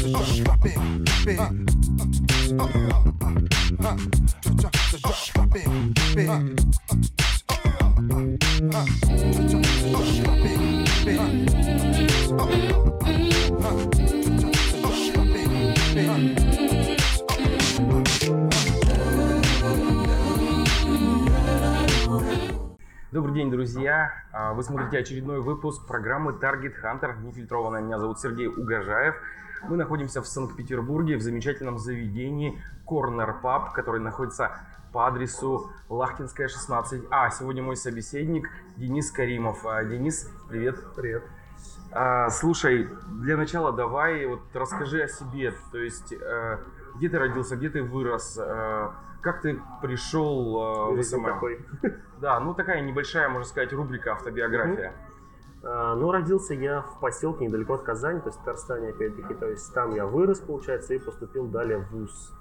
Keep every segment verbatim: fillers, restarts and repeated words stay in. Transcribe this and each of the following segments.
Добрый день, друзья! Вы смотрите очередной выпуск программы Target Hunter. Нефильтрованно. Меня зовут Сергей Угожаев. Мы находимся в Санкт-Петербурге в замечательном заведении Corner Pub, который находится по адресу Лахтинская, шестнадцать А. Сегодня мой собеседник Денис Каримов. Денис, привет. Привет. А, слушай, для начала давай вот расскажи о себе. То есть, где ты родился, где ты вырос, как ты пришел в СММ? Такой. Да, ну такая небольшая, можно сказать, рубрика автобиография. Mm-hmm. А, ну, родился я в поселке недалеко от Казани, то есть в Татарстане, опять-таки. То есть там я вырос, получается, и поступил далее в вуз.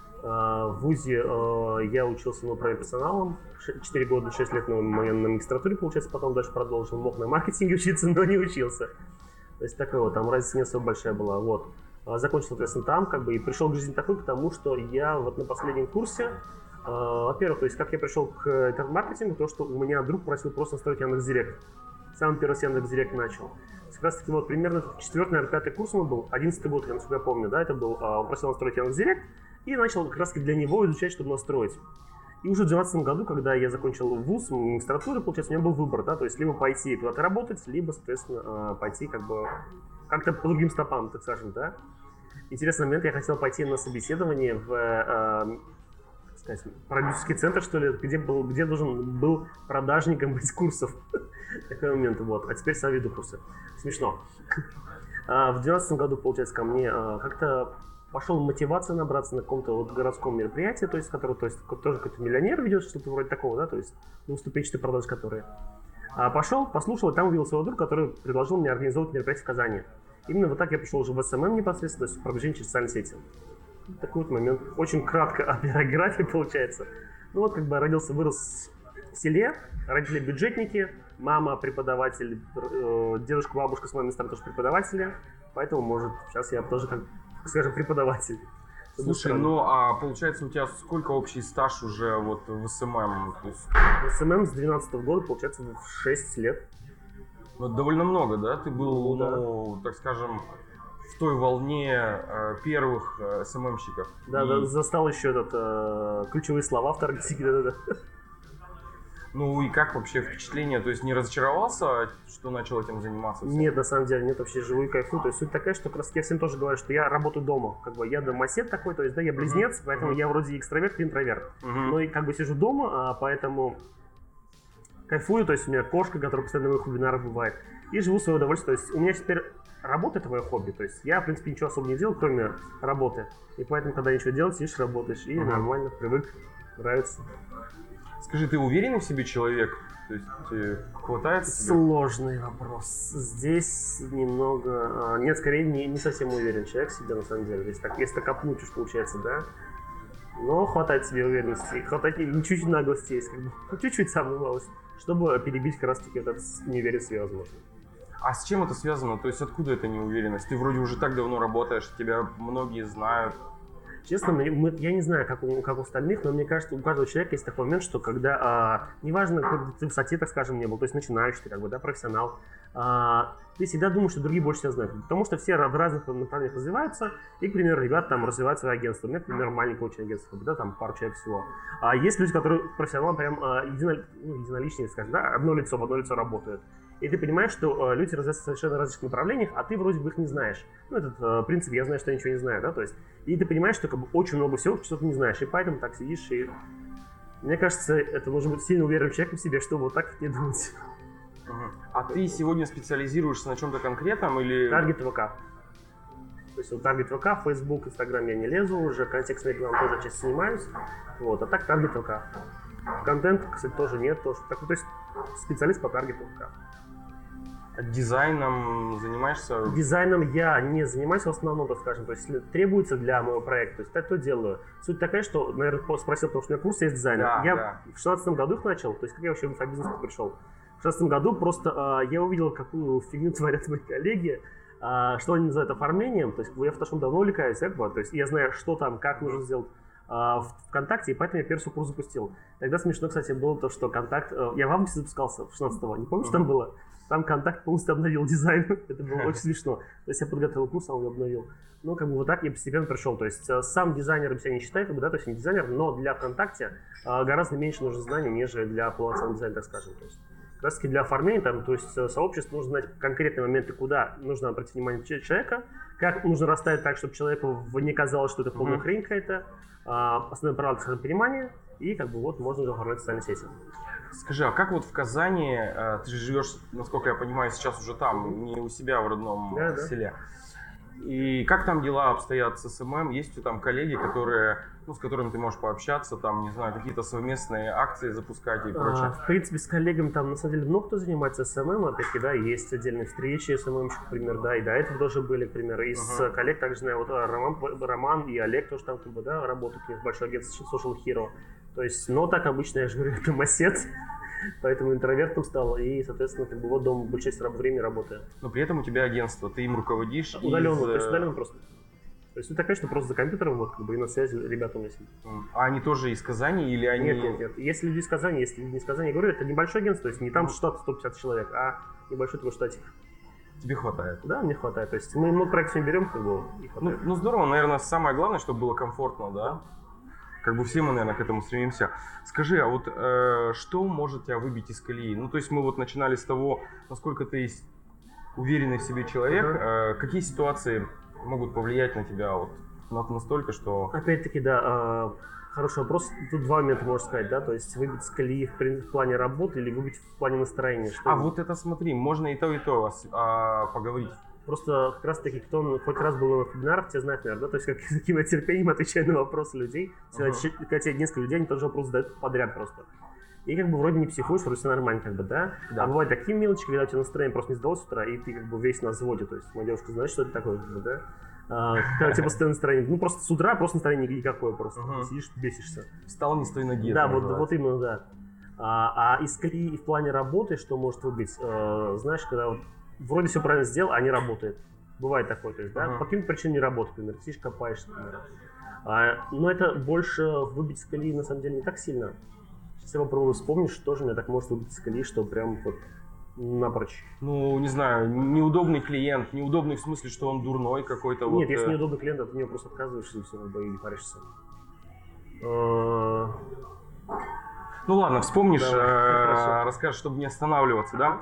А, в вузе а, я учился на управлении персоналом. четыре года, шесть лет на, на магистратуре, получается, потом дальше продолжил. Мог на маркетинге учиться, но не учился. То есть такая вот, там разница не особо большая была. Вот. Закончил, соответственно, там, как бы, и пришел к жизни такой, потому что я вот на последнем курсе, э, во-первых, то есть, как я пришел к интернет-маркетингу, то, что у меня друг просил просто настроить Яндекс.Директ. Самый первый с Яндекс.Директ начал. Как раз таки, вот, примерно четвертый, наверное, пятый курс у него был, одиннадцатый год, я, насколько я помню, да, это был, э, он просил настроить Яндекс.Директ, и начал как раз таки для него изучать, чтобы настроить. И уже в две тысячи двенадцатом году, когда я закончил вуз, магистратуру, получается, у меня был выбор, да, то есть, либо пойти куда-то работать, либо, соответственно, пойти, как бы, как-то по другим стопам, так скажем, да. Интересный момент, я хотел пойти на собеседование в э, сказать, продюсерский центр, что ли, где, был, где должен был продажником быть курсов. Такой момент, вот. А теперь сам веду курсы. Смешно. В две тысячи двенадцатом году, получается, ко мне как-то пошел мотивация набраться на каком-то вот городском мероприятии, то есть, который, то есть, тоже какой-то миллионер ведет, что-то вроде такого, да, то есть, двухступенчатые продажи, которые. А пошел, послушал, и там увидел своего друга, который предложил мне организовать мероприятие в Казани. Именно вот так я пришел уже в СММ непосредственно, то есть в продвижение через социальные сети. Такой вот момент. Очень кратко о биографии получается. Ну вот как бы родился, вырос в селе, родители бюджетники, мама преподаватель, дедушка, бабушка с моей стороны тоже преподаватели, поэтому, может, сейчас я тоже, как скажем, преподаватель. Слушай, ну а получается у тебя сколько общий стаж уже вот в СММ? То есть... В СММ с две тысячи двенадцатого года, получается, в шесть лет. Ну, довольно много, да? Ты был, ну, ну, так скажем, в той волне э, первых э, СММщиков. Да, и... да, застал еще этот, э, ключевые слова в таргетинге, да-да-да. Ну и как вообще впечатление? То есть не разочаровался, что начал этим заниматься? Всем? Нет, на самом деле, нет, вообще живу и кайфую. То есть суть такая, что как раз я всем тоже говорю, что я работаю дома. Как бы я домосед такой, то есть да, я близнец, uh-huh. поэтому uh-huh. я вроде экстраверт и интроверт. Uh-huh. Но и как бы сижу дома, а, поэтому... Кайфую, то есть у меня кошка, которая постоянно на моих вебинарах бывает, и живу в свое удовольствие. То есть у меня теперь работа — это мое хобби, то есть я, в принципе, ничего особо не делаю, кроме работы. И поэтому, когда ничего делать, сидишь, работаешь, и uh-huh. нормально, привык, нравится. Скажи, ты уверенный в себе человек? То есть тебе хватает себе? Сложный вопрос. Здесь немного... Нет, скорее, не, не совсем уверен человек в себе, на самом деле. Если так, если так копнуть уж получается, да. Но хватает себе уверенности, хватает чуть-чуть наглости есть, как бы, чуть-чуть самую малость, чтобы перебить как раз-таки вот эту неуверенность себе, возможно. А с чем это связано? То есть откуда эта неуверенность? Ты вроде уже так давно работаешь, тебя многие знают. Честно, мы, мы, я не знаю, как у, как у остальных, но мне кажется, у каждого человека есть такой момент, что когда, а, неважно, какой ты в высоте, так скажем, не был, то есть начинающий, ты как бы, да, профессионал, а, ты всегда думаешь, что другие больше тебя знают, потому что все в разных направлениях развиваются, и, к примеру, ребята там развивают свое агентство, у меня, к примеру, маленькое очень агентство, да, там пару человек всего. А есть люди, которые профессионалы прям а, едино, ну, единоличные, скажем, да, одно лицо в одно лицо работают. И ты понимаешь, что э, люди развиваются в совершенно различных направлениях, а ты вроде бы их не знаешь. Ну, этот э, принцип «я знаю, что я ничего не знаю», да, то есть. И ты понимаешь, что как бы очень много всего, что ты не знаешь, и поэтому так сидишь, и... Мне кажется, это нужно быть сильно уверенным человеком в себе, чтобы вот так не думать. Uh-huh. А ты сегодня специализируешься на чем-то конкретном или... Таргет ВК. То есть вот таргет ВК, Facebook, Instagram я не лезу уже, контекстной рекламой тоже часть занимаюсь. Вот, а так таргет ВК. Контент, кстати, тоже нет, тоже. Так, то есть специалист по таргету ВК. Дизайном занимаешься? Дизайном я не занимаюсь в основном, так скажем. То есть, если требуется для моего проекта, то есть так то делаю. Суть такая, что, наверное, спросил, потому что у меня курс есть дизайнер. Да, я да. в шестнадцатом году их начал, то есть как я вообще в инфобизнес пришел. В шестнадцатом году просто э, я увидел, какую фигню творят мои коллеги. А, что они называют оформлением, то есть я фотошопом давно увлекаюсь, как бы, то есть я знаю, что там, как нужно сделать а, в ВКонтакте, и поэтому я первый свой курс запустил. Тогда смешно, кстати, было то, что Контакт, я в августе запускался, шестнадцатого, не помню, что там было? Там Контакт полностью обновил дизайн, это было очень смешно. То есть я подготовил курс, а он его обновил. Ну, как бы вот так я постепенно пришел. То есть сам дизайнер себя не считает, как бы, да, то есть не дизайнер, но для ВКонтакте гораздо меньше нужно знаний, нежели для полноценного дизайна, так скажем. То есть, как раз таки для оформления, там, то есть сообщество нужно знать конкретные моменты, куда нужно обратить внимание человека, как нужно расставить так, чтобы человеку не казалось, что это полная mm-hmm. хрень какая-то, основное правило — понимание, и как бы вот можно уже оформлять социальные сети. Скажи, а как вот в Казани, ты же живешь, насколько я понимаю, сейчас уже там, не у себя в родном да, селе, и как там дела обстоят с эс эм эм? Есть у тебя там коллеги, которые, ну, с которыми ты можешь пообщаться, там, не знаю, какие-то совместные акции запускать и прочее? А, в принципе, с коллегами там, на самом деле, много кто занимается эс эм эм, опять-таки, да, есть отдельные встречи эс эм эм-щиков, например, да, и до этого тоже были, к примеру, из uh-huh. коллег также знаю, вот Роман, Роман и Олег тоже там, как бы, да, работают, у них большое агентство Social Hero, то есть, но так обычно, я же говорю, это массет. Поэтому интровертом стал, и, соответственно, как бы вот дома большую часть времени работаю. Но при этом у тебя агентство, ты им руководишь? Удаленно, из... то есть удаленно просто. То есть это, конечно, просто за компьютером, вот, как бы, и на связи ребята у меня сидят. А они тоже из Казани или они... Нет, нет, нет. Есть люди из Казани, есть люди не из Казани. Я говорю, это небольшое агентство, то есть не там штат сто пятьдесят человек, а небольшой такой штатик. Тебе хватает? Да, мне хватает. То есть мы много проектов не берем, как бы, и хватает. Ну, ну здорово, наверное, самое главное, чтобы было комфортно, да? Да. Как бы все мы, наверное, к этому стремимся. Скажи, а вот э, что может тебя выбить из колеи? Ну, то есть мы вот начинали с того, насколько ты уверенный в себе человек. Uh-huh. Э, какие ситуации могут повлиять на тебя вот настолько, что... Опять-таки, да, э, хороший вопрос. Тут два момента, можно сказать, да, то есть выбить из колеи в, в плане работы или выбить в плане настроения. Что а вот это смотри, можно и то, и то а, поговорить. Просто как раз таки, кто хоть раз был на вебинарах, те знают, наверное, да, то есть как, каким я терпением отвечаю на вопросы людей. Uh-huh. Когда тебе несколько людей, они тот же вопрос задают подряд просто. И как бы вроде не психуешь, вроде все нормально, как бы, да? да. А бывают такие мелочи, когда у тебя настроение просто не сдалось с утра, и ты как бы весь на взводе. То есть моя девушка знает, что это такое, как бы, да? А, когда у тебя постоянное настроение, ну просто с утра просто настроение никакое просто. Uh-huh. Ты сидишь, бесишься. Встал не с той ноги. Да, вот, вот именно, да. А, а из колеи в плане работы, что может выбить, э, знаешь, когда вот вроде все правильно сделал, а не работает. Бывает такое, то есть, да, uh-huh. по каким-то причинам не работает, например, сидишь, копаешься, например. А, но это больше выбить из колеи, на самом деле, не так сильно. Сейчас я попробую вспомнить, что же меня так может выбить из колеи, что прям вот напрочь. Ну, не знаю, неудобный клиент, неудобный в смысле, что он дурной какой-то. Нет, вот, если э... неудобный клиент, то ты него просто отказываешься и все, как бы, и не паришься. Ну ладно, вспомнишь, Давай, э, расскажешь, чтобы не останавливаться, да?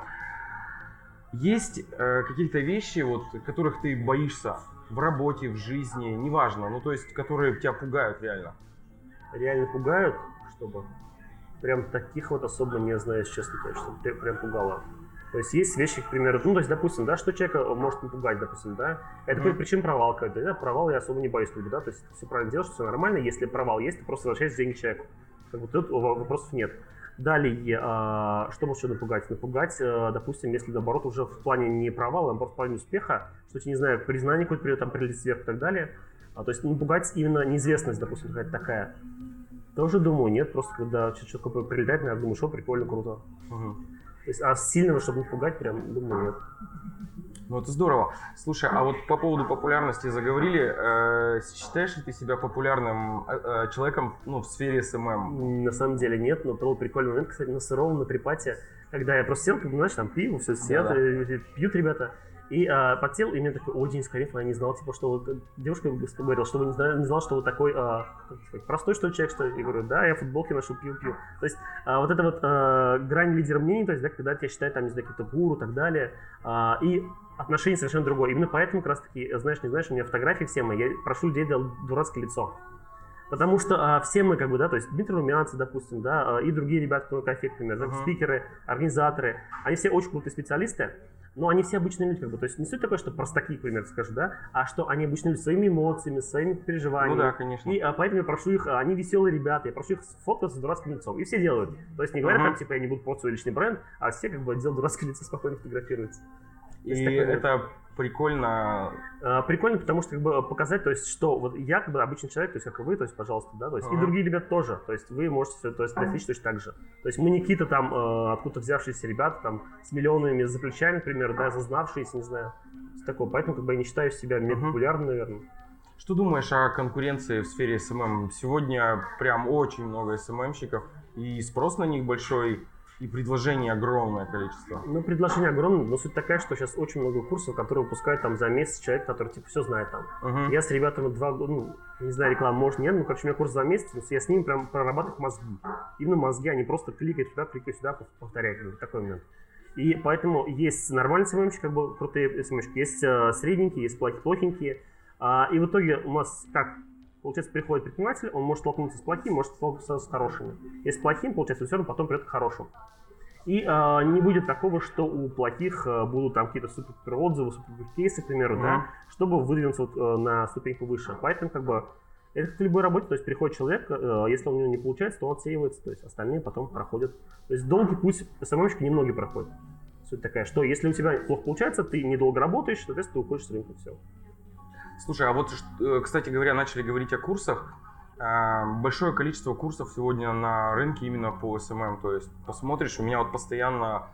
Есть э, какие-то вещи, вот, которых ты боишься в работе, в жизни, неважно, ну то есть, которые тебя пугают реально? Реально пугают, чтобы? Прям таких вот особо не знаю, если честно, конечно, прям пугало. То есть есть вещи, к примеру, ну то есть, допустим, да, что человека может напугать, допустим, да, это mm-hmm. причин провал какой-то, да, провал я особо не боюсь, как бы, да, то есть все правильно делаешь, все нормально, если провал есть, ты просто возвращаешь деньги человеку, как бы тут вопросов нет. Далее, а, что может еще напугать? Напугать, а, допустим, если наоборот уже в плане не провала, а наоборот в плане успеха, что тебе, не знаю, признание какое-то придет, там прилетит сверху и так далее. А, то есть напугать именно неизвестность, допустим, какая-то такая. Тоже думаю, нет, просто когда что-то такое прилетает, я думаю, что прикольно, круто. Угу. То есть, а сильного, чтобы напугать, прям, думаю, нет. Ну, это здорово. Слушай, а вот по поводу популярности заговорили. Э, считаешь ли ты себя популярным э, человеком, ну, в сфере эс эм эм? На самом деле нет, но был прикольный момент, кстати, на сыром, на припате, когда я просто сел, как бы, знаешь, там пиво, все сидят, да, да. пьют ребята. И а, подсел, и мне такой, о, Денис Каримов, я не знал, типа, что вы, девушка говорила, что вы не знали, не знал, что вы такой, а, как сказать, простой, что ли, человек, что ли? Я говорю, да, я футболки ношу, пью-пью. То есть, а, вот это вот а, грань лидера мнений, то есть, да, когда тебя считают, там, не знаю, какие-то гуру и так далее, а, и отношение совершенно другое. Именно поэтому, как раз таки, знаешь, не знаешь, у меня фотографии все мои, я прошу людей делать дурацкое лицо. Потому что а, все мы, как бы, да, то есть Дмитрий Румянцев, допустим, да, и другие ребята, кто на кофе, например, да, uh-huh. спикеры, организаторы, они все очень крутые специалисты, но они все обычные люди, как бы, то есть не суть такое, что простаки, к примеру, скажу, да, а что они обычные люди своими эмоциями, своими переживаниями. Ну да, конечно. И а, поэтому я прошу их, они веселые ребята, я прошу их сфоткаться с дурацким лицом, и все делают. То есть не говорят, uh-huh. там, типа, я не буду портить свой личный бренд, а все, как бы, делают дурацкое лицо, спокойно фотографируются. И это вот прикольно. А, прикольно, потому что, как бы, показать, то есть, что вот я, как бы, обычный человек, то есть, как и вы, то есть, пожалуйста, да, то есть, uh-huh. и другие ребята тоже, то есть, вы можете все, то есть, достичь точно так же. То есть, мы не какие-то там, э, откуда взявшиеся ребята, там, с миллионами за плечами, например, да, зазнавшиеся, не знаю. такое. Поэтому как бы я не считаю себя мега популярным, наверное. Что думаешь о конкуренции в сфере эс эм эм? Сегодня прям очень много эс эм эм-щиков, и спрос на них большой, и предложений огромное количество. Ну, предложение огромное, но суть такая, что сейчас очень много курсов, которые выпускают там за месяц человек, который типа все знает там. Uh-huh. Я с ребятами два года, ну, не знаю, реклама может нет, но, короче, у меня курс за месяц, я с ними прям прорабатываю мозги. Именно мозги, они просто кликают сюда, кликают сюда, повторяют, такой момент. И поэтому есть нормальные эс эм эм-щики, как бы крутые эс эм эм-щики, есть э, средненькие, есть плохенькие. А, и в итоге у нас как? Получается, приходит предприниматель, он может столкнуться с плохим, может столкнуться с хорошими. Если с плохим, получается, он все равно потом придет к хорошему. И э, не будет такого, что у плохих э, будут там какие-то супер отзывы, супер кейсы, к примеру, mm-hmm. да, чтобы выдвинуться вот, э, на ступеньку выше. Поэтому как бы это как в любой работе, то есть приходит человек, э, если у него не получается, то он отсеивается, то есть остальные потом проходят. То есть долгий путь эс эм эм-щики немногие проходят. Суть такая, что если у тебя плохо получается, ты недолго работаешь, соответственно, ты уходишь с рынка, все. Слушай, а вот, кстати говоря, начали говорить о курсах. Большое количество курсов сегодня на рынке именно по эс эм эм. То есть посмотришь, у меня вот постоянно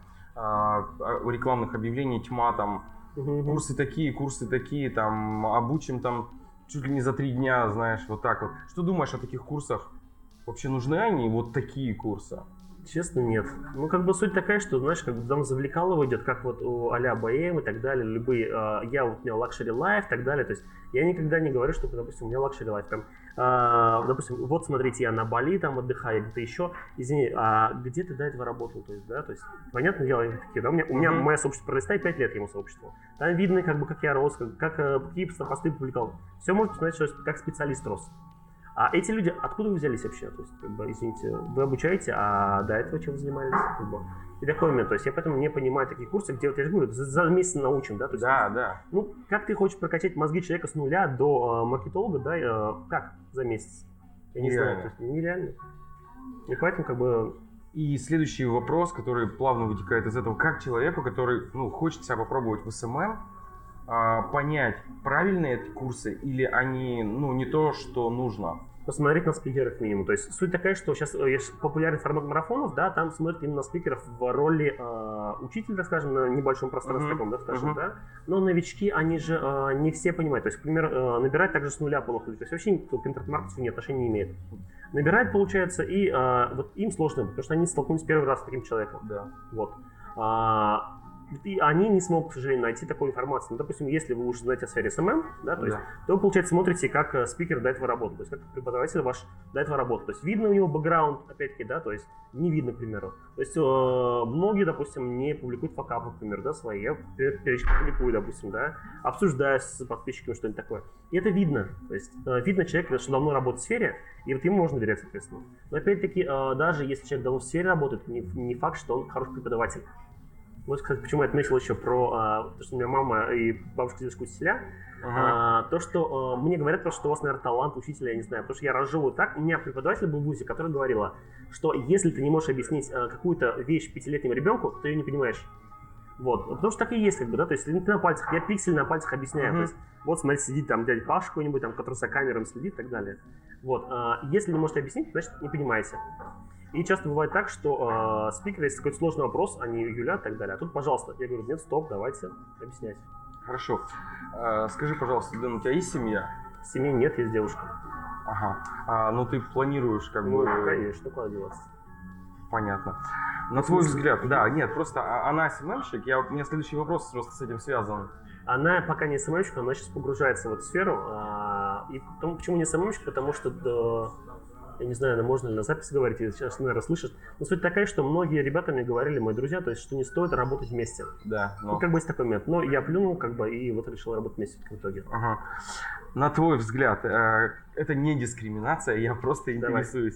у рекламных объявлений тьма, там uh-huh. курсы такие, курсы такие, там обучим там чуть ли не за три дня, знаешь, вот так вот. Что думаешь о таких курсах? Вообще нужны они, вот такие курсы? Честно, нет. Ну, как бы суть такая, что, знаешь, как бы там завлекалово идет, как вот у а-ля бэ эм и так далее, любые, э, я вот у меня luxury life и так далее, то есть я никогда не говорю, что, допустим, у меня luxury life, там, э, допустим, вот смотрите, я на Бали там отдыхаю, где-то еще, извини, а где ты до этого работал, то есть, да, то есть, понятное дело, такие, да, у меня, у меня mm-hmm. мое сообщество пролистай пять лет ему сообществу, там видно, как бы, как я рос, как, как какие посты публиковал, все можно посмотреть, что как специалист рос. А эти люди, откуда вы взялись вообще? То есть, как бы, извините, вы обучаете, а до этого чем вы занимались? Как бы? И такой момент. То есть я поэтому не понимаю такие курсы, где вот я же говорю, за, за месяц научим, да? То есть, да, да. Ну, как ты хочешь прокачать мозги человека с нуля до э, маркетолога, да? Э, как за месяц? Я не знаю. То есть, нереально. И поэтому как бы... И следующий вопрос, который плавно вытекает из этого. Как человеку, который, ну, хочет себя попробовать в эс эм эм, э, понять, правильные эти курсы или они, ну, не то, что нужно? Посмотреть на спикеров минимум. То есть суть такая, что сейчас есть популярный формат марафонов, да, там смотрят именно на спикеров в роли э, учителя, так скажем, на небольшом пространстве uh-huh. таком, да, скажем, uh-huh. да. Но новички, они же э, не все понимают. То есть, например, э, набирать также с нуля полных людей. То есть вообще никто к интернет-маркетингу ни отношения не имеет. Набирает, получается, и э, вот им сложно, потому что они столкнулись первый раз с таким человеком. Да. Вот. А, и они не смогут, к сожалению, найти такую информацию. Ну, допустим, если вы уже знаете о сфере эс эм эм, да, то, да. Есть, то вы, получается, смотрите, как спикер до этого работает, то есть как преподаватель ваш до этого работает. То есть видно у него бэкграунд, опять-таки, да, то есть не видно, к примеру. То есть э, многие, допустим, не публикуют факапы, к примеру, да, свои. Я периодически публикую, допустим, да, обсуждаю с подписчиками что-нибудь такое. И это видно. То есть э, видно человека, что давно работает в сфере, и вот ему можно доверять, соответственно. Но опять-таки, э, даже если человек давно в сфере работает, не, не факт, что он хороший преподаватель. Вот, кстати, почему я отметил еще про а, то, что у меня мама и бабушка, дедушка учителя. Uh-huh. А, то, что а, мне говорят, что у вас, наверное, талант учителя, я не знаю, потому что я разжевываю так. У меня преподаватель был в ВУЗе, который говорила, что если ты не можешь объяснить а, какую-то вещь пятилетнему ребенку, то ты ее не понимаешь. Вот, потому что так и есть, как бы, да, то есть ты на пальцах, я пиксель на пальцах объясняю, uh-huh. то есть вот, смотрите, сидит там дядя Паша какой-нибудь, там, который за камерой следит и так далее. Вот, а, если не можете объяснить, значит, не понимаете. И часто бывает так, что э, спикер, если какой-то сложный вопрос, они юлят и так далее. А тут, пожалуйста, я говорю, нет, стоп, давайте объяснять. Хорошо. Э, скажи, пожалуйста, Дэн, у тебя есть семья? Семьи нет, есть девушка. Ага. А, ну ты планируешь как ну, бы... Ну, конечно, куда деваться. Понятно. На твой взгляд, да, нет, просто она эс эм эм-щик, я, у меня следующий вопрос просто с этим связан. Она пока не эс эм эм-щик, она сейчас погружается в эту сферу. А, и потому, почему не эс эм эм-щик? Потому что... Да, я не знаю, можно ли на записи говорить, или сейчас, наверное, слышишь. Но суть такая, что многие ребята мне говорили, мои друзья, то есть, что не стоит работать вместе. Да. Но... Ну, как бы есть такой момент. Но я плюнул, как бы, и вот решил работать вместе в итоге. Ага. На твой взгляд, это не дискриминация, я просто интересуюсь.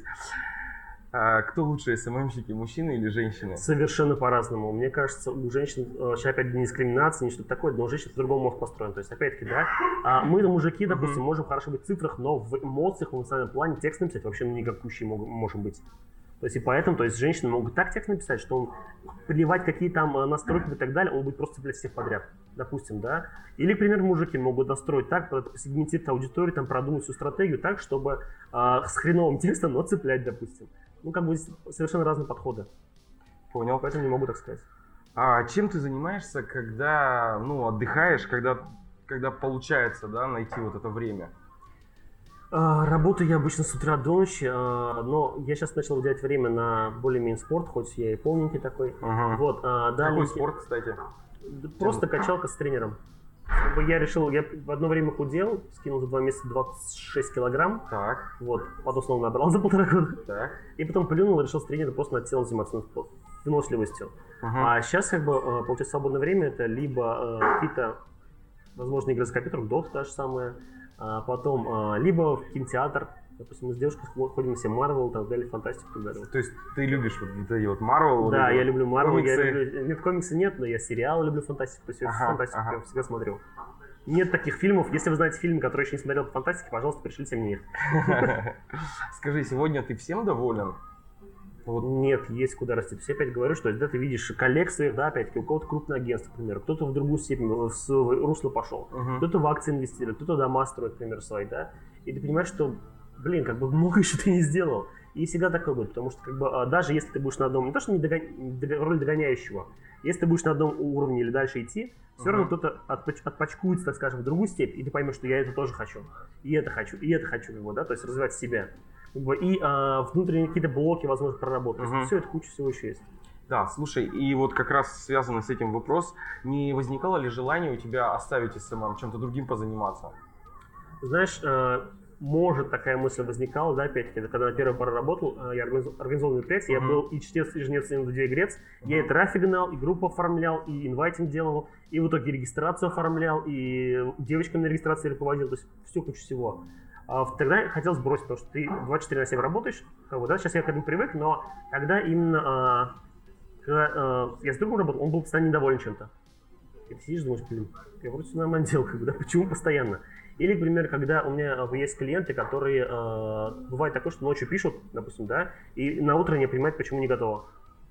А кто лучше, эс эм эм-щики, мужчины или женщины? Совершенно по-разному. Мне кажется, у женщин, сейчас опять не дискриминация, не что-то такое, но у женщин по-другому мозг построен. То есть, опять-таки, да, мы, мужики, допустим, mm-hmm. можем хорошо быть в цифрах, но в эмоциях, в эмоциональном плане текст написать вообще никакущий можем быть. То есть, и поэтому, то есть, женщины могут так текст написать, что он плевать, какие там настройки и так далее, он будет просто цеплять всех подряд, допустим, да. Или, например, мужики могут настроить так, сегментировать аудиторию, там, продумать всю стратегию так, чтобы э, с хреновым текстом, но цеплять, допустим. Ну, как бы совершенно разные подходы. Понял. Поэтому не могу так сказать. А чем ты занимаешься, когда, ну, отдыхаешь, когда, когда получается, да, найти вот это время? А, Работаю я обычно с утра до ночи, а, но я сейчас начал уделять время на более-менее спорт, хоть я и полненький такой. Ага. Вот, а, Какой далее спорт, кстати? просто качалка с тренером. Как бы Я решил, я в одно время худел, скинул за два месяца двадцать шесть килограмм, Так, вот, потом снова набрал за полтора года. так. И потом плюнул и решил с тренером просто над телом заниматься, ну, выносливостью. Ага. А сейчас, как бы, э, получается, свободное время это либо э, какие-то, возможно, игры за компьютером, Dota та же самая, а потом э, либо в кинотеатр. Допустим, мы с девушкой ходим все Marvel, так далее, фантастику и так далее. То есть ты любишь вот эти вот Marvel? Да, вот я люблю Marvel, я комиксы? люблю... Нет, комиксы нет, но я сериалы люблю фантастику, то есть я Ага, фантастику ага. прям всегда смотрю. Нет таких фильмов. Если вы знаете фильмы, которые еще не смотрел по фантастике, пожалуйста, пришлите мне их. Скажи, сегодня ты всем доволен? Вот. Нет, есть куда расти. То есть я опять говорю, что да, ты видишь коллег своих, да, опять-таки, у кого-то крупное агентство, к примеру, кто-то в другую степень, в с- в русло пошел, Мгм. кто-то в акции инвестирует, кто-то дома строит, к примеру, свои, да, и ты понимаешь, что, блин, как бы много еще ты не сделал. И всегда такое будет, потому что как бы а, даже если ты будешь на одном, не то что не догон- дога- роль догоняющего, если ты будешь на одном уровне или дальше идти, все равно Мгм. кто-то отпоч- отпочкуется, так скажем, в другую степь, и ты поймешь, что я это тоже хочу, и это хочу, и это хочу, как бы, да, то есть развивать себя. Как бы, и а, внутренние какие-то блоки, возможно, проработать. Мгм. Все это куча всего еще есть. Да, слушай, и вот как раз связанный с этим вопрос, не возникало ли желание у тебя оставить эс эм эм, чем-то другим позаниматься? Знаешь, э, может такая мысль возникала, да, опять-таки, это когда я первый пара работал, э, я организ- организовал мероприятие, Мгм. я был и чтец, и жнец, и индивидуальный я и трафик гнал, и группу оформлял, и инвайтинг делал, и в итоге регистрацию оформлял, и девочкам на регистрации руководил, то есть все куча всего. А в- тогда я хотел сбросить, потому что ты двадцать четыре на семь работаешь, как бы, да, сейчас я к этому привык, но когда именно, а, когда а, я с другом работал, он был постоянно недоволен чем-то. И ты сидишь, думаешь, блин, я вроде все нормально делал, как бы, да, почему постоянно? Или, к примеру, когда у меня э, есть клиенты, которые, э, бывает такое, что ночью пишут, допустим, да, и на утро не понимают, почему не готово.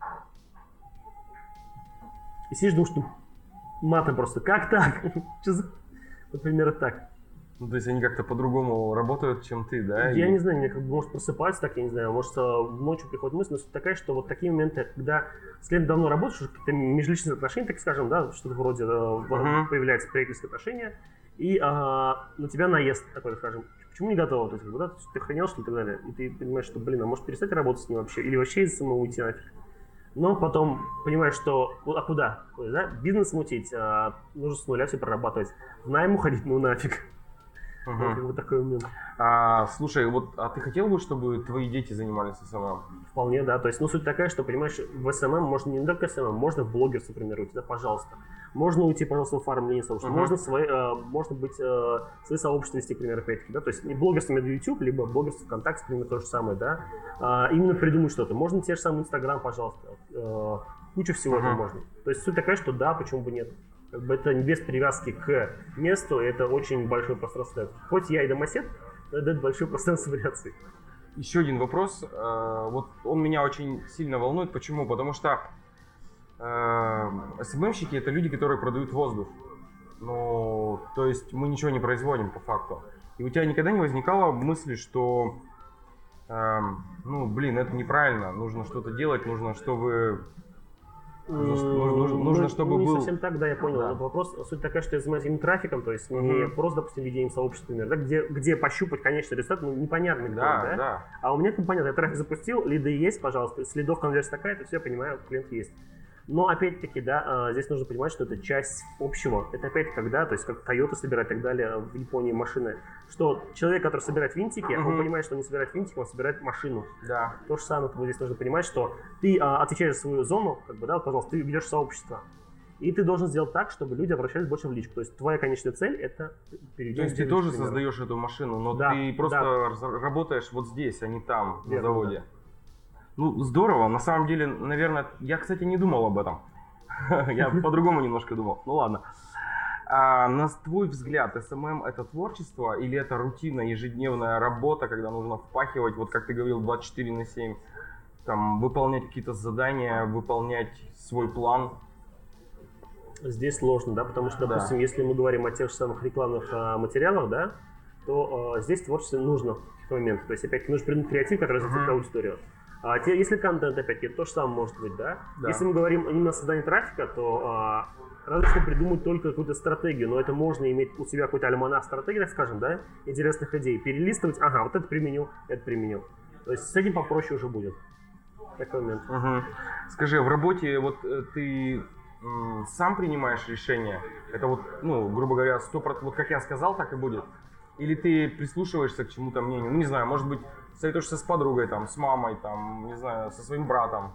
И сидишь, думаешь, что матом просто, как так? Что за... Например, так. Ну, то есть они как-то по-другому работают, чем ты, да? Я И- не знаю, мне как бы может просыпаться так, я не знаю, может э, ночью приходит мысль, но суть такая, что вот такие моменты, когда с клиентом давно работаешь, уже какие-то межличностные отношения, так скажем, да, что-то вроде э, в- Мгм. появляется приятельские отношения, и а, на тебя наезд такой, скажем, почему не готово, то есть, как бы, да, то есть ты охренел, что ли, и так далее, и ты понимаешь, что, блин, а может перестать работать с ним вообще, или вообще из самого уйти нафиг. Но потом понимаешь, что, ну, а куда? То есть, да, бизнес мутить, а, нужно с нуля все прорабатывать, в найм уходить, ну нафиг. Мгм. Вот, как бы такой момент. А, слушай, вот, а ты хотел бы, чтобы твои дети занимались эс эм эм? Вполне, да. То есть, ну, суть такая, что, понимаешь, в эс эм эм можно не только эс эм эм, можно в блогерство, например, уйти, да, пожалуйста. Можно уйти, пожалуйста, в оформление сообщества. Мгм. Можно, свои, э, можно быть, э, свои сообщества вести, к примеру, опять-таки, да. То есть, не блогерство на YouTube, либо блогерство ВКонтакте, к примеру, то же самое, да. А, именно придумать что-то. Можно те же самые Инстаграм, пожалуйста. Э, куча всего этого Мгм. можно. То есть, суть такая, что да, почему бы нет. Как бы это без привязки к месту, это очень большое пространство. Хоть я и домосед, но это большое пространство вариаций. Еще один вопрос. Э, Вот он меня очень сильно волнует. Почему? Потому что э, эс эм эм-щики это люди, которые продают воздух. Ну, то есть мы ничего не производим по факту. И у тебя никогда не возникало мысли, что эм, ну, блин, это неправильно, нужно что-то делать, нужно, чтобы Нужно, ш- нужно- нужно- Ну, нужно, чтобы не был- совсем так, да, я понял. Да. Но вопрос, суть такая, что я занимаюсь именно трафиком, то есть не Мгм. просто, допустим, ведением сообщества, например, да, где, где пощупать конечный результат, ну, непонятный какой, Да, да? да. А у меня, как понятно, я трафик запустил, лиды есть, пожалуйста, следов конверсия такая, то все, я понимаю, клиент есть. Но опять-таки, да, а, здесь нужно понимать, что это часть общего. Это опять когда, то есть как Toyota собирает и так далее в Японии машины, что человек, который собирает винтики, он Мгм. понимает, что он не собирает винтики, он собирает машину. Да. То же самое, вот здесь нужно понимать, что ты а, отвечаешь за свою зону, как бы, да, вот, пожалуйста, ты ведешь сообщество. И ты должен сделать так, чтобы люди обращались больше в личку. То есть твоя конечная цель — это То переведение. есть ты в тоже личку, к примеру. создаешь эту машину, но Да, ты просто да. раз- работаешь вот здесь, а не там, на Верно, заводе. Ну, здорово. На самом деле, наверное, я, кстати, не думал об этом. Я по-другому немножко думал. Ну ладно. А на твой взгляд, эс эм эм это творчество или это рутина, ежедневная работа, когда нужно впахивать, вот как ты говорил, двадцать четыре на семь, там, выполнять какие-то задания, выполнять свой план? Здесь сложно, да, потому что, Да. допустим, если мы говорим о тех же самых рекламных а, материалах, да, то а, здесь творчество нужно в этот момент. То есть, опять-таки, нужно придумать креатив, который зацепит Мгм. аудиторию. А, те, если контент, опять-таки, то же самое может быть, да? Да. Если мы говорим именно о создании трафика, то а, разве что придумать только какую-то стратегию, но это можно иметь у себя какой-то альманах стратегий, так скажем, да, интересных идей, перелистывать, ага, вот это применю, это применю. То есть с этим попроще уже будет. Такой момент. Угу. Скажи, в работе вот ты м, сам принимаешь решения? Это вот, ну, грубо говоря, сто процентов, вот как я сказал, так и будет? Или ты прислушиваешься к чему-то мнению? Ну, не знаю, может быть, советуешься с подругой, там, с мамой, там, не знаю, со своим братом?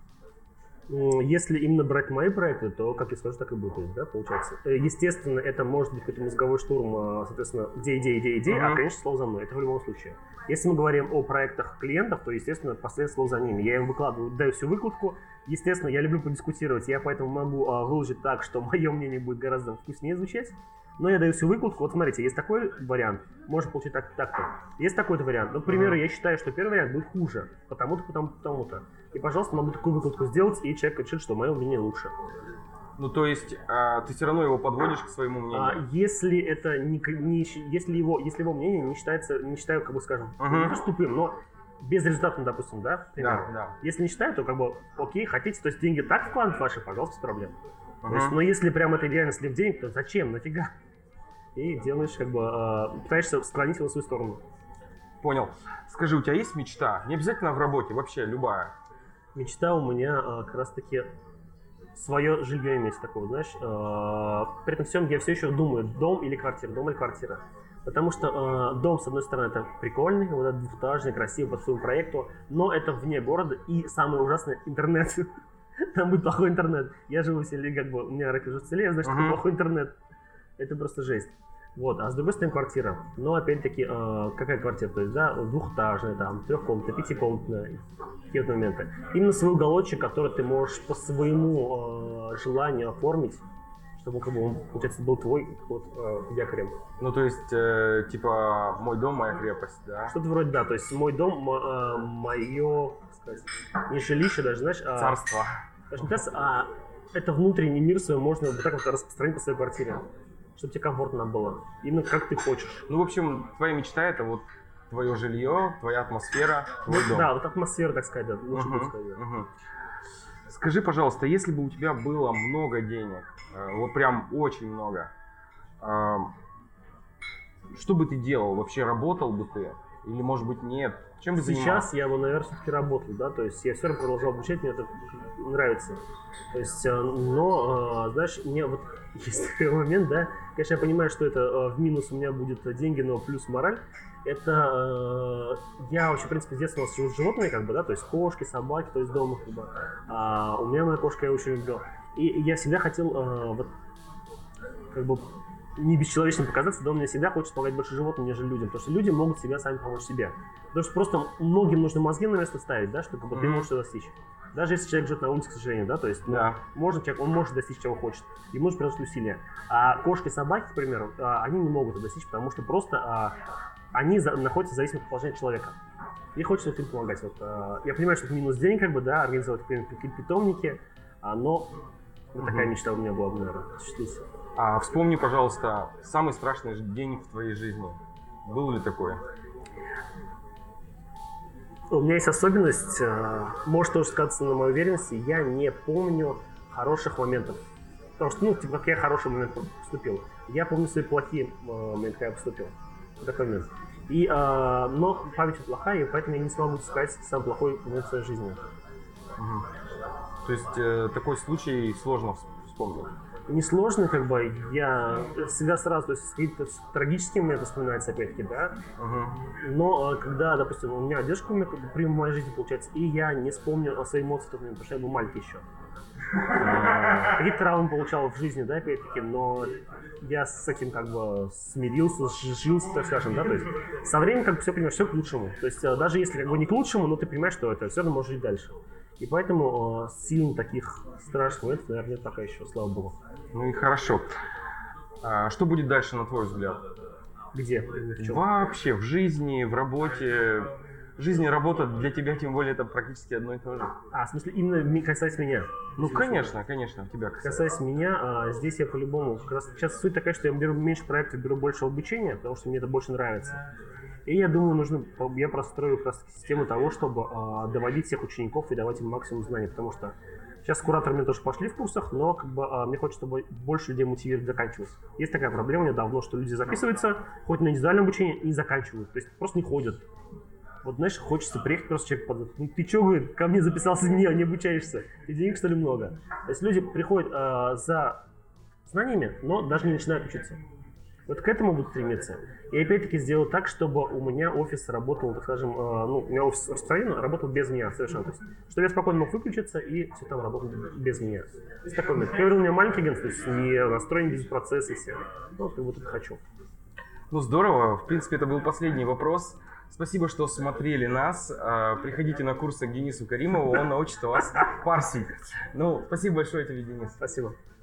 Если именно брать мои проекты, то, как я скажу, так и будет, да, получается. Естественно, это может быть какой-то мозговой штурм, соответственно, где идея, идея, идея, uh-huh. а, конечно, слово за мной, это в любом случае. Если мы говорим о проектах клиентов, то, естественно, последнее слово за ними. Я им выкладываю, даю всю выкладку. Естественно, я люблю подискутировать, я поэтому могу а, выложить так, что мое мнение будет гораздо вкуснее звучать. Но я даю всю выкладку. Вот смотрите, есть такой вариант, можно получить так, так-то. Есть такой-то вариант. Ну, к примеру, я считаю, что первый вариант будет хуже, потому-то, потому-то, потому-то. И, пожалуйста, могу такую выкладку сделать, и человек решит, что мое мнение лучше. Ну, то есть, а, ты все равно его подводишь к своему мнению? А, если это не, не если его, если его мнение не считается, не считаю, как бы скажем, uh-huh. не тупым, но безрезультатным, допустим, да? Да, да. Если не считаю, то как бы окей, хотите, то есть деньги так вкладывать ваши, пожалуйста, без проблем. Uh-huh. То есть, но если прям это реально слив денег, то зачем, нафига? И делаешь, как бы, э, пытаешься склонить его в свою сторону. Понял. Скажи, у тебя есть мечта? Не обязательно в работе, вообще любая. Мечта у меня э, как раз таки свое жилье иметь такое, знаешь. Э, при этом всем я все еще думаю, дом или квартира, дом или квартира. Потому что э, дом, с одной стороны, это прикольный, вот этот двухэтажный, красивый, по своему проекту, но это вне города, и самое ужасное — интернет. Там будет плохой интернет. Я живу в селе, как бы, у меня родители живут в селе, значит, uh-huh. плохой интернет. Это просто жесть. Вот, а с другой стороны квартира. Но опять-таки, э, какая квартира? То есть, да, двухэтажная, там, трехкомнатная, пятикомнатная, какие-то моменты. Именно свой уголочек, который ты можешь по своему э, желанию оформить, чтобы, как бы, он, получается, был твой вот, э, якорем. Ну, то есть, э, типа, мой дом, моя крепость, да? Что-то вроде, да, то есть мой дом, э, мое, как сказать, не жилище даже, знаешь, а... Царство. Даже не кажется, а это внутренний мир свой можно вот так вот распространить по своей квартире. Чтобы тебе комфортно было. Именно как ты хочешь. Ну, в общем, твоя мечта — это вот твое жилье, твоя атмосфера, твой вот, дом. Да, вот атмосфера, так сказать, да, лучше uh-huh, сказать. Uh-huh. Скажи, пожалуйста, если бы у тебя было много денег, вот прям очень много, что бы ты делал? Вообще работал бы ты? Или, может быть, нет? Чем бы занимался? Сейчас я бы, наверное, все-таки работал, да, то есть я все равно продолжал обучать, мне это нравится. То есть, но, знаешь, мне вот есть такой момент, да, конечно, я понимаю, что это в минус у меня будет деньги, но плюс мораль. Это я вообще, в принципе, с детства живу с животными, как бы, да, то есть кошки, собаки, то есть дома, как бы. А у меня моя кошка, я очень люблю. И я всегда хотел, вот, как бы, не бесчеловечным показаться, да, мне всегда хочется помогать больше животным, нежели людям, потому что люди могут себя сами помочь себе. Потому что просто многим нужно мозги на место ставить, да, чтобы mm-hmm. ты можешь это достичь. Даже если человек живет на улице, к сожалению, да, то есть yeah. ну, можно человек, он может достичь чего хочет, ему нужно приложить усилия. А кошки, собаки, к примеру, они не могут это достичь, потому что просто они находятся в зависимости от положения человека. И хочется вот им помогать. Вот, я понимаю, что это минус денег, как бы, да, организовать какие-то питомники, но вот такая mm-hmm. мечта у меня была бы, наверное, осуществиться. А вспомни, пожалуйста, самый страшный день в твоей жизни. Было ли такое? У меня есть особенность, может тоже сказаться на моей уверенности, я не помню хороших моментов. Потому что, ну, типа, как я хороший момент поступил. Я помню свои плохие моменты, когда я поступил. Такой момент. И, но память плохая, и поэтому я не смогу сказать самый плохой момент в своей жизни. Угу. То есть э, такой случай сложно вспомнить? Несложно, как бы, я всегда сразу, то есть какие-то трагические моменты вспоминаются опять-таки, да, uh-huh. но когда, допустим, у меня девушка умерла при моей жизни, получается, и я не вспомнил о своих эмоциях, потому что я был маленький еще. Uh-huh. Какие-то травмы получал в жизни, да, опять-таки, но я с этим как бы смирился, сжился, так скажем, да, то есть со временем как бы все понимаешь, все к лучшему, то есть даже если как бы не к лучшему, но ты понимаешь, что это все равно можешь жить дальше. И поэтому э, сильно таких страшных моментов, наверное, нет пока еще, слава богу. Ну и хорошо. А что будет дальше, на твой взгляд? Где? В Вообще, в жизни, в работе. жизнь и работа для тебя, тем более, это практически одно и то же. А, в смысле, именно ми- касаясь меня? Ну, конечно, конечно, тебя касается. Касаясь меня, а, здесь я по-любому, как раз сейчас суть такая, что я беру меньше проектов, беру больше обучения, потому что мне это больше нравится. И я думаю, нужно, я прострою как раз систему того, чтобы а, доводить всех учеников и давать им максимум знаний, потому что сейчас кураторы тоже пошли в курсах, но как бы, а, мне хочется, чтобы больше людей мотивировать заканчивать. Есть такая проблема недавно, что люди записываются, хоть на индивидуальное обучение, и заканчивают, то есть просто не ходят. Вот, знаешь, хочется приехать, просто человек под... Ну, ты чё, говорит, ко мне записался, не, не обучаешься? И денег, что ли, много? То есть люди приходят э, за знаниями, но даже не начинают учиться. Вот к этому буду стремиться. И опять-таки сделаю так, чтобы у меня офис работал, так скажем, э, ну, у меня офис распространен, работал без меня совершенно. То есть, чтобы я спокойно мог выключиться и все там работало без меня. То есть такой момент. Я говорил, у меня маленький агентство, то есть не настроен без процесса и все. Ну, вот, вот это хочу. Ну, здорово. В принципе, это был последний вопрос. Спасибо, что смотрели нас. Приходите на курсы к Денису Каримову, он научит вас парсить. Ну, спасибо большое тебе, Денис. Спасибо.